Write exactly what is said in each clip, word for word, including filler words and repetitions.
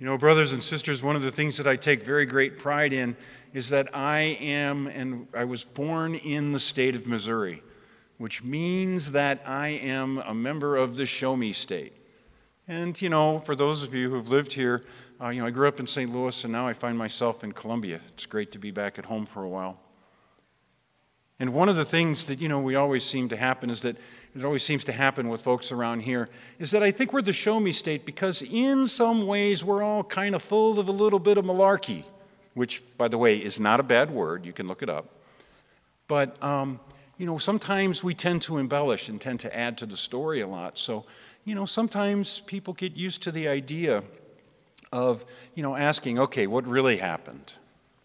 You know, brothers and sisters, one of the things that I take very great pride in is that I am, and I was born in the state of Missouri, which means that I am a member of the Show Me State. And, you know, for those of you who've lived here, uh, you know, I grew up in Saint Louis, and now I find myself in Columbia. It's great to be back at home for a while. And one of the things that, you know, we always seem to happen is that it always seems to happen with folks around here is that I think we're the show me state because in some ways we're all kind of full of a little bit of malarkey, which, by the way, is not a bad word. You can look it up. But, um, you know, sometimes we tend to embellish and tend to add to the story a lot. So, you know, sometimes people get used to the idea of, you know, asking, okay, what really happened?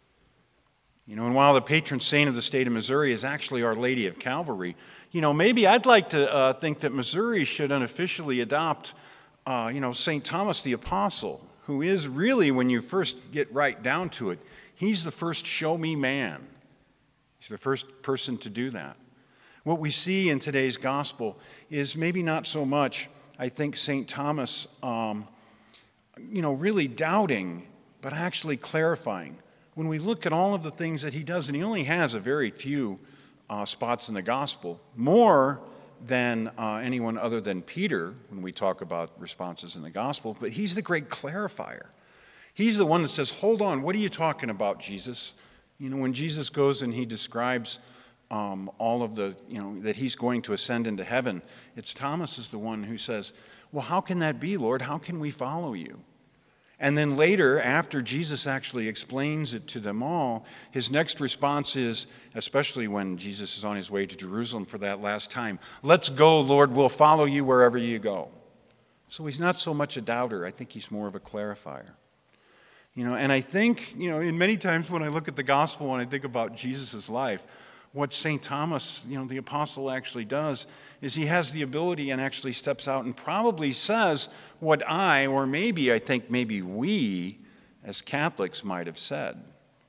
You know, and while the patron saint of the state of Missouri is actually Our Lady of Calvary, you know, maybe I'd like to uh, think that Missouri should unofficially adopt, uh, you know, Saint Thomas the Apostle, who is really, when you first get right down to it, he's the first show me man. He's the first person to do that. What we see in today's gospel is maybe not so much, I think, Saint Thomas, um, you know, really doubting, but actually clarifying. When we look at all of the things that he does, and he only has a very few uh, spots in the gospel, more than uh, anyone other than Peter when we talk about responses in the gospel, but he's the great clarifier. He's the one that says, hold on, what are you talking about, Jesus? You know, when Jesus goes and he describes um, all of the, you know, that he's going to ascend into heaven, it's Thomas is the one who says, well, how can that be, Lord? How can we follow you? And then later, after Jesus actually explains it to them all, his next response is, especially when Jesus is on his way to Jerusalem for that last time, let's go, Lord, we'll follow you wherever you go. So he's not so much a doubter. I think he's more of a clarifier. You know, and I think, you know, in many times when I look at the gospel and I think about Jesus' life, what Saint Thomas, you know, the apostle actually does is he has the ability and actually steps out and probably says what I, or maybe I think maybe we as Catholics might have said.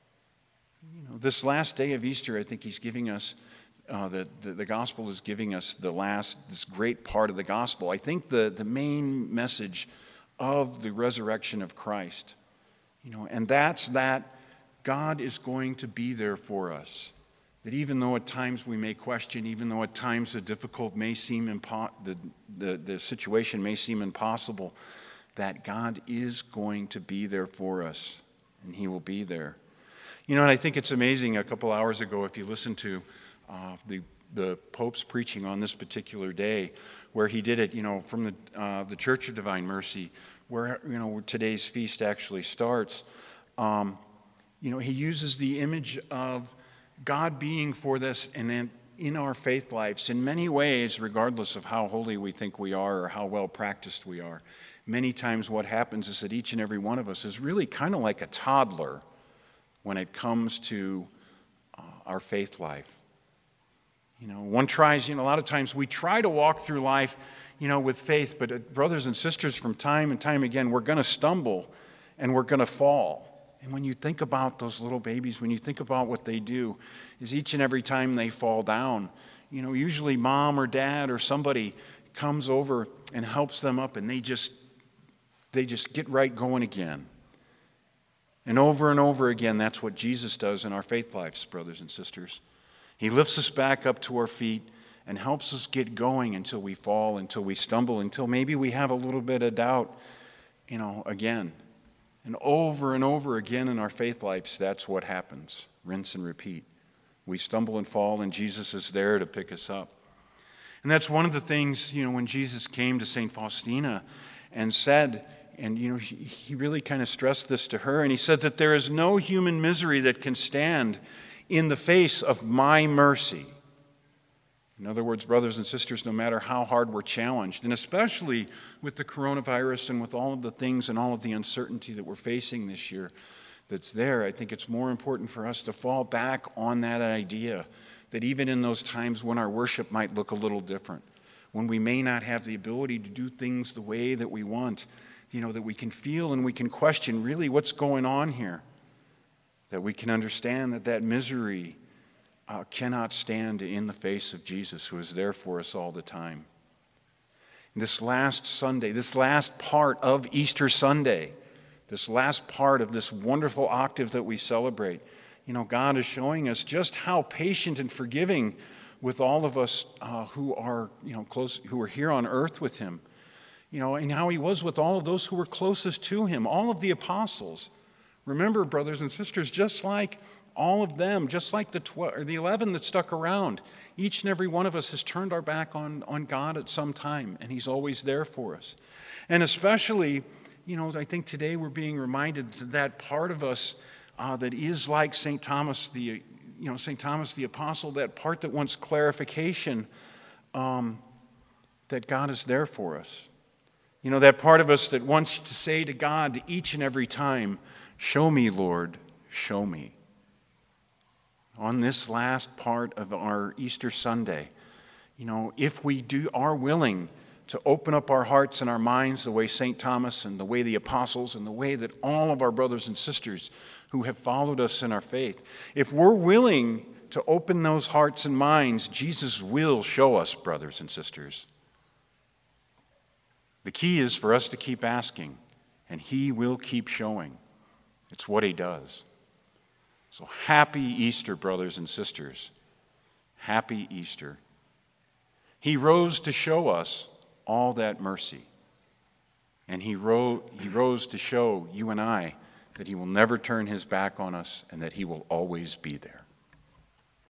You know, this last day of Easter, I think he's giving us, uh, the, the, the gospel is giving us the last, this great part of the gospel. I think the, the main message of the resurrection of Christ, you know, and that's that God is going to be there for us. That even though at times we may question, even though at times the difficult may seem impo- the, the, the situation may seem impossible, that God is going to be there for us, and he will be there. You know, and I think it's amazing, a couple hours ago, if you listen to uh, the, the Pope's preaching on this particular day, where he did it, you know, from the, uh, the Church of Divine Mercy, where, you know, today's feast actually starts, um, you know, he uses the image of God being for this and then in our faith lives in many ways, regardless of how holy we think we are or how well practiced we are. Many times what happens is that each and every one of us is really kind of like a toddler when it comes to uh, our faith life. You know, one tries, you know, a lot of times we try to walk through life, you know, with faith, but uh, brothers and sisters, from time and time again, we're going to stumble and we're going to fall. And when you think about those little babies, when you think about what they do, is each and every time they fall down, you know, usually mom or dad or somebody comes over and helps them up, and they just they just get right going again. And over and over again, that's what Jesus does in our faith lives, brothers and sisters. He lifts us back up to our feet and helps us get going until we fall, until we stumble, until maybe we have a little bit of doubt, you know, again. And over and over again in our faith lives, that's what happens. Rinse and repeat. We stumble and fall, and Jesus is there to pick us up. And that's one of the things, you know, when Jesus came to Saint Faustina and said, and, you know, he really kind of stressed this to her, and he said that there is no human misery that can stand in the face of my mercy. In other words, brothers and sisters, no matter how hard we're challenged, and especially with the coronavirus and with all of the things and all of the uncertainty that we're facing this year that's there, I think it's more important for us to fall back on that idea that even in those times when our worship might look a little different, when we may not have the ability to do things the way that we want, you know, that we can feel and we can question really what's going on here, that we can understand that that misery Uh, cannot stand in the face of Jesus, who is there for us all the time. This last Sunday, this last part of Easter Sunday, this last part of this wonderful octave that we celebrate, you know, God is showing us just how patient and forgiving with all of us uh, who are, you know, close, who are here on earth with him. You know, and how he was with all of those who were closest to him, all of the apostles. Remember, brothers and sisters, just like all of them, just like the twelve or the eleven that stuck around, each and every one of us has turned our back on, on God at some time, and he's always there for us. And especially, you know, I think today we're being reminded that, that part of us uh, that is like Saint Thomas, the, you know, Saint Thomas the Apostle, that part that wants clarification, um, that God is there for us. You know, that part of us that wants to say to God each and every time, "Show me, Lord, show me." On this last part of our Easter Sunday, you know, if we do are willing to open up our hearts and our minds the way Saint Thomas and the way the apostles and the way that all of our brothers and sisters who have followed us in our faith, if we're willing to open those hearts and minds, Jesus will show us, brothers and sisters. The key is for us to keep asking, and he will keep showing. It's what he does. So happy Easter, brothers and sisters. Happy Easter. He rose to show us all that mercy. And he, ro- he rose to show you and I that he will never turn his back on us and that he will always be there.